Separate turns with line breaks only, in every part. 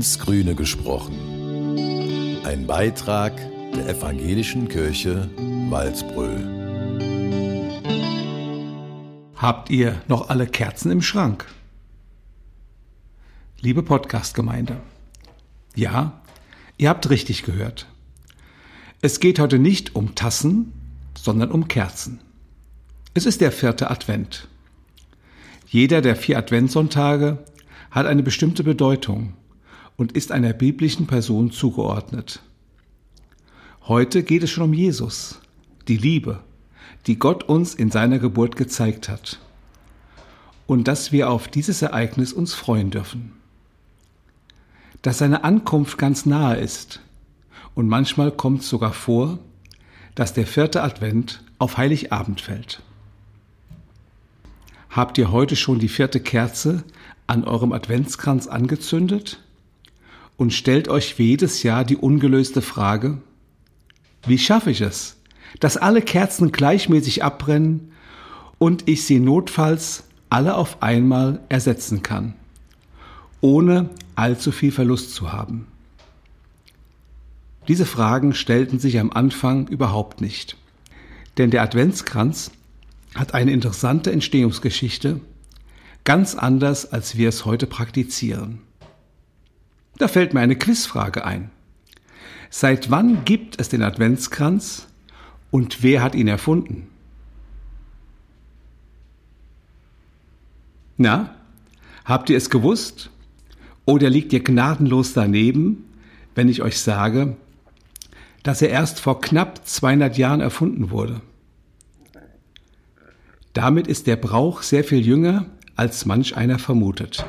ins Grüne gesprochen. Ein Beitrag der Evangelischen Kirche Walsbröl.
Habt ihr noch alle Kerzen im Schrank? Liebe Podcast-Gemeinde, ja, ihr habt richtig gehört. Es geht heute nicht um Tassen, sondern um Kerzen. Es ist der 4. Advent. Jeder der 4 Adventssonntage hat eine bestimmte Bedeutung und ist einer biblischen Person zugeordnet. Heute geht es schon um Jesus, die Liebe, die Gott uns in seiner Geburt gezeigt hat. Und dass wir auf dieses Ereignis uns freuen dürfen. Dass seine Ankunft ganz nahe ist. Und manchmal kommt es sogar vor, dass der 4. Advent auf Heiligabend fällt. Habt ihr heute schon die 4. Kerze an eurem Adventskranz angezündet? Und stellt euch wie jedes Jahr die ungelöste Frage: Wie schaffe ich es, dass alle Kerzen gleichmäßig abbrennen und ich sie notfalls alle auf einmal ersetzen kann, ohne allzu viel Verlust zu haben? Diese Fragen stellten sich am Anfang überhaupt nicht. Denn der Adventskranz hat eine interessante Entstehungsgeschichte, ganz anders, als wir es heute praktizieren. Da fällt mir eine Quizfrage ein. Seit wann gibt es den Adventskranz und wer hat ihn erfunden? Na, habt ihr es gewusst? Oder liegt ihr gnadenlos daneben, wenn ich euch sage, dass er erst vor knapp 200 Jahren erfunden wurde? Damit ist der Brauch sehr viel jünger, als manch einer vermutet.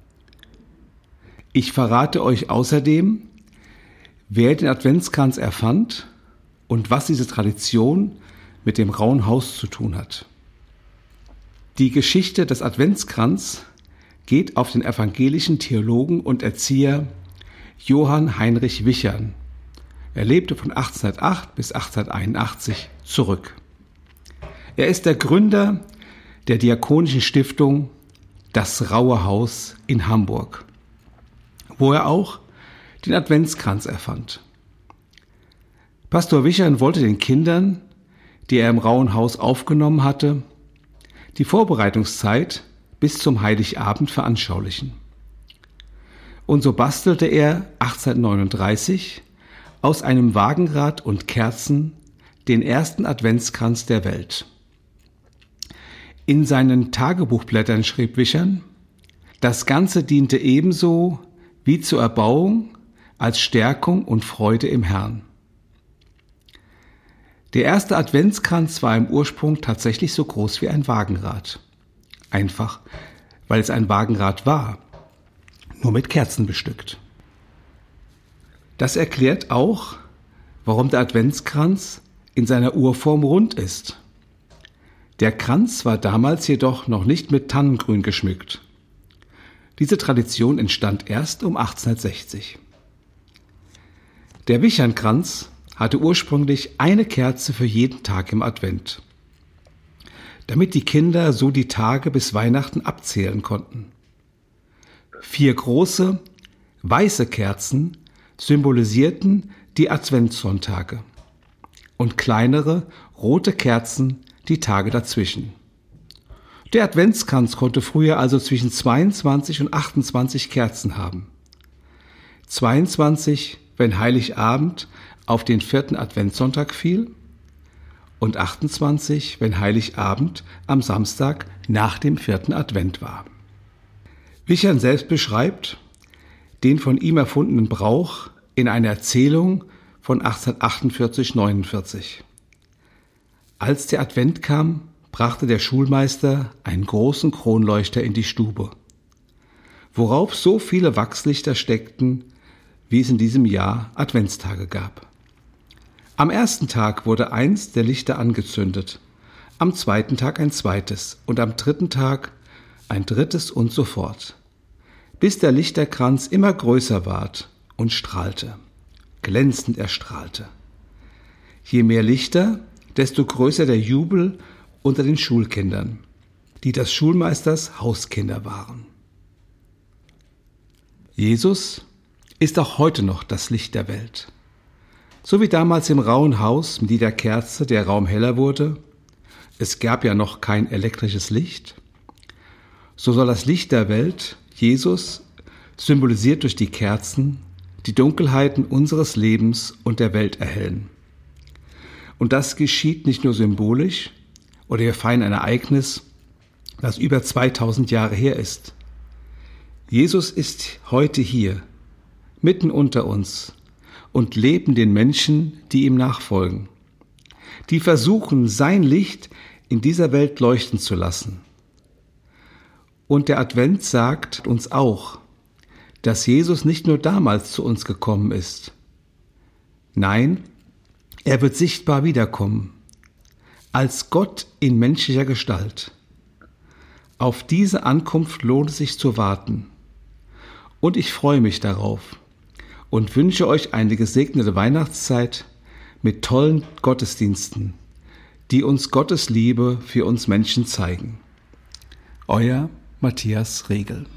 Ich verrate euch außerdem, wer den Adventskranz erfand und was diese Tradition mit dem Rauen Haus zu tun hat. Die Geschichte des Adventskranz geht auf den evangelischen Theologen und Erzieher Johann Heinrich Wichern, er lebte von 1808 bis 1881, zurück. Er ist der Gründer der diakonischen Stiftung Das Raue Haus in Hamburg, wo er auch den Adventskranz erfand. Pastor Wichern wollte den Kindern, die er im Rauen Haus aufgenommen hatte, die Vorbereitungszeit bis zum Heiligabend veranschaulichen. Und so bastelte er 1839 aus einem Wagenrad und Kerzen den ersten Adventskranz der Welt. In seinen Tagebuchblättern schrieb Wichern: Das Ganze diente ebenso wie zur Erbauung als Stärkung und Freude im Herrn. Der erste Adventskranz war im Ursprung tatsächlich so groß wie ein Wagenrad. Einfach, weil es ein Wagenrad war, nur mit Kerzen bestückt. Das erklärt auch, warum der Adventskranz in seiner Urform rund ist. Der Kranz war damals jedoch noch nicht mit Tannengrün geschmückt. Diese Tradition entstand erst um 1860. Der Wichernkranz hatte ursprünglich eine Kerze für jeden Tag im Advent, damit die Kinder so die Tage bis Weihnachten abzählen konnten. 4 große, weiße Kerzen symbolisierten die Adventssonntage und kleinere, rote Kerzen die Tage dazwischen. Der Adventskranz konnte früher also zwischen 22 und 28 Kerzen haben. 22, wenn Heiligabend auf den 4. Adventssonntag fiel, und 28, wenn Heiligabend am Samstag nach dem 4. Advent war. Wichern selbst beschreibt den von ihm erfundenen Brauch in einer Erzählung von 1848/49. Als der Advent kam, brachte der Schulmeister einen großen Kronleuchter in die Stube, worauf so viele Wachslichter steckten, wie es in diesem Jahr Adventstage gab. Am ersten Tag wurde eins der Lichter angezündet, am zweiten Tag ein zweites und am dritten Tag ein drittes und so fort, bis der Lichterkranz immer größer ward und strahlte, glänzend erstrahlte. Je mehr Lichter, desto größer der Jubel unter den Schulkindern, die des Schulmeisters Hauskinder waren. Jesus, ist auch heute noch das Licht der Welt. So wie damals im Rauen Haus mit jeder Kerze der Raum heller wurde, es gab ja noch kein elektrisches Licht, so soll das Licht der Welt, Jesus, symbolisiert durch die Kerzen, die Dunkelheiten unseres Lebens und der Welt erhellen. Und das geschieht nicht nur symbolisch oder wir feiern ein Ereignis, das über 2000 Jahre her ist. Jesus ist heute hier, mitten unter uns und lebt den Menschen, die ihm nachfolgen, die versuchen, sein Licht in dieser Welt leuchten zu lassen. Und der Advent sagt uns auch, dass Jesus nicht nur damals zu uns gekommen ist. Nein, er wird sichtbar wiederkommen, als Gott in menschlicher Gestalt. Auf diese Ankunft lohnt es sich zu warten. Und ich freue mich darauf und wünsche euch eine gesegnete Weihnachtszeit mit tollen Gottesdiensten, die uns Gottes Liebe für uns Menschen zeigen. Euer Matthias Regel.